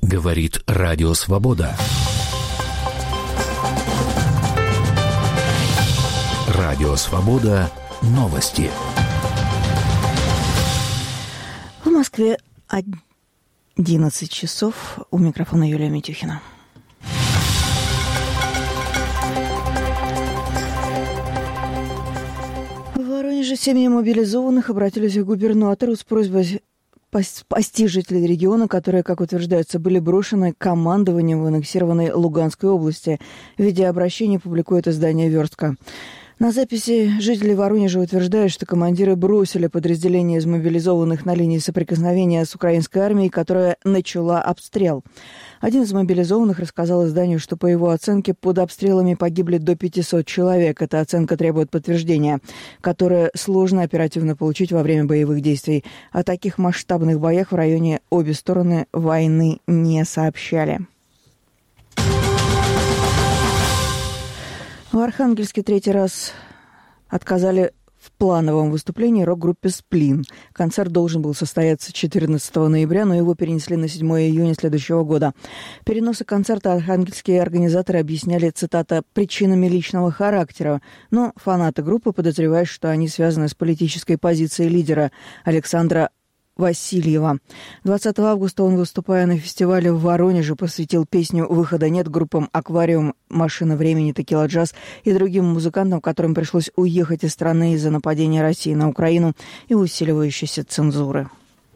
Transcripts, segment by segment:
Говорит Радио Свобода. Радио Свобода. Новости. В Москве 11 часов. У микрофона Юлия Митюхина. В Воронеже семьи мобилизованных обратились к губернатору с просьбой спасти жителей региона, которые, как утверждается, были брошены командованием в аннексированной Луганской области. Видеообращение публикует издание «Верстка». На записи жители Воронежа утверждают, что командиры бросили подразделения из мобилизованных на линии соприкосновения с украинской армией, которая начала обстрел. Один из мобилизованных рассказал изданию, что, по его оценке, под обстрелами погибли до 500 человек. Эта оценка требует подтверждения, которое сложно оперативно получить во время боевых действий. О таких масштабных боях в районе обе стороны войны не сообщали. В Архангельске третий раз отказали в плановом выступлении рок-группе «Сплин». Концерт должен был состояться 14 ноября, но его перенесли на 7 июня следующего года. Переносы концерта архангельские организаторы объясняли, цитата, «причинами личного характера». Но фанаты группы подозревают, что они связаны с политической позицией лидера Александра Васильева. 20 августа он, выступая на фестивале в Воронеже, посвятил песню «Выхода нет» группам «Аквариум», «Машина времени», «Текила Джаз» и другим музыкантам, которым пришлось уехать из страны из-за нападения России на Украину и усиливающейся цензуры.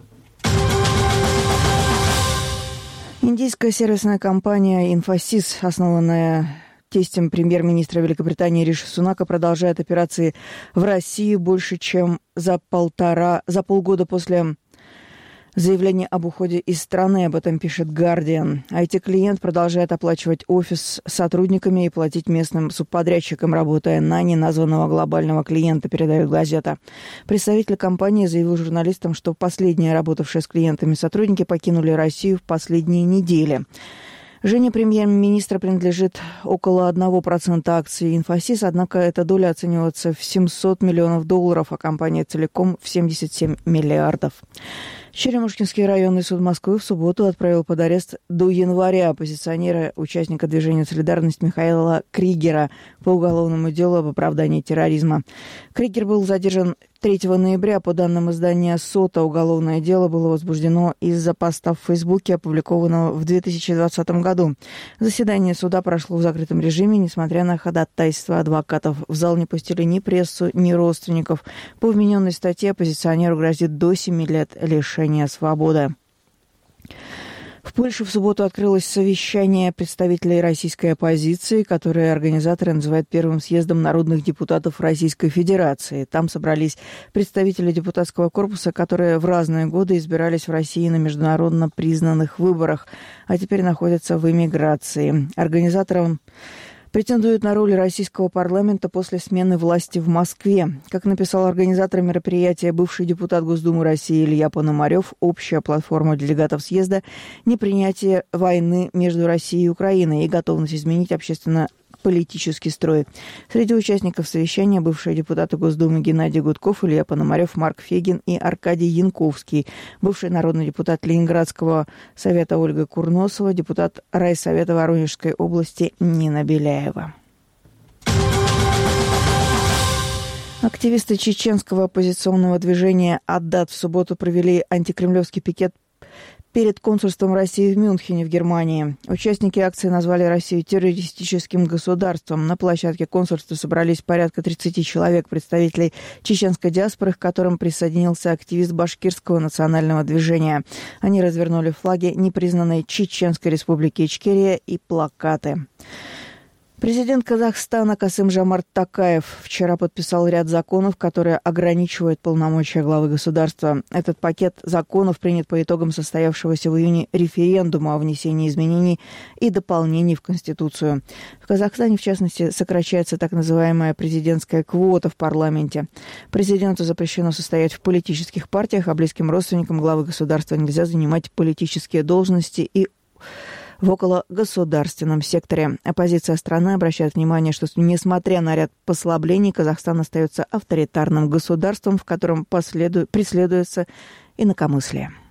Индийская сервисная компания «Инфосис», основанная тестем премьер-министра Великобритании Риши Сунака, продолжает операции в России больше, чем за полгода после заявление об уходе из страны, об этом пишет «Гардиан». IT-клиент продолжает оплачивать офис сотрудниками и платить местным субподрядчикам, работая на неназванного глобального клиента, передает газета. Представитель компании заявил журналистам, что последние работавшие с клиентами сотрудники покинули Россию в последние недели. Жене премьер-министра принадлежит около 1% акций «Инфосис», однако эта доля оценивается в $700 миллионов, а компания целиком в 77 миллиардов. Черемушкинский районный суд Москвы в субботу отправил под арест до января оппозиционера, участника движения «Солидарность» Михаила Кригера по уголовному делу об оправдании терроризма. Кригер был задержан 3 ноября. По данным издания «Сота», уголовное дело было возбуждено из-за поста в Фейсбуке, опубликованного в 2020 году. Заседание суда прошло в закрытом режиме, несмотря на ходатайство адвокатов. В зал не пустили ни прессу, ни родственников. По вмененной статье оппозиционеру грозит до 7 лет лишения свободы. В Польше в субботу открылось совещание представителей российской оппозиции, которое организаторы называют первым съездом народных депутатов Российской Федерации. Там собрались представители депутатского корпуса, которые в разные годы избирались в России на международно признанных выборах, а теперь находятся в эмиграции. Организаторам претендует на роль российского парламента после смены власти в Москве. Как написал организатор мероприятия бывший депутат Госдумы России Илья Пономарев, общая платформа делегатов съезда – непринятие войны между Россией и Украиной и готовность изменить общественно-политический строй. Среди участников совещания бывшие депутаты Госдумы Геннадий Гудков, Илья Пономарев, Марк Фегин и Аркадий Янковский, бывший народный депутат Ленинградского совета Ольга Курносова, депутат райсовета Воронежской области Нина Беляева. Активисты чеченского оппозиционного движения «Аддат» в субботу провели антикремлевский пикет перед консульством России в Мюнхене в Германии. Участники акции назвали Россию террористическим государством. На площадке консульства собрались порядка 30 человек, представителей чеченской диаспоры, к которым присоединился активист башкирского национального движения. Они развернули флаги непризнанной Чеченской республики Ичкерия и плакаты. Президент Казахстана Касым-Жомарт Токаев вчера подписал ряд законов, которые ограничивают полномочия главы государства. Этот пакет законов принят по итогам состоявшегося в июне референдума о внесении изменений и дополнений в Конституцию. В Казахстане, в частности, сокращается так называемая президентская квота в парламенте. Президенту запрещено состоять в политических партиях, а близким родственникам главы государства нельзя занимать политические должности и в окологосударственном секторе. Оппозиция страны обращает внимание, что несмотря на ряд послаблений, Казахстан остается авторитарным государством, в котором преследуется инакомыслие.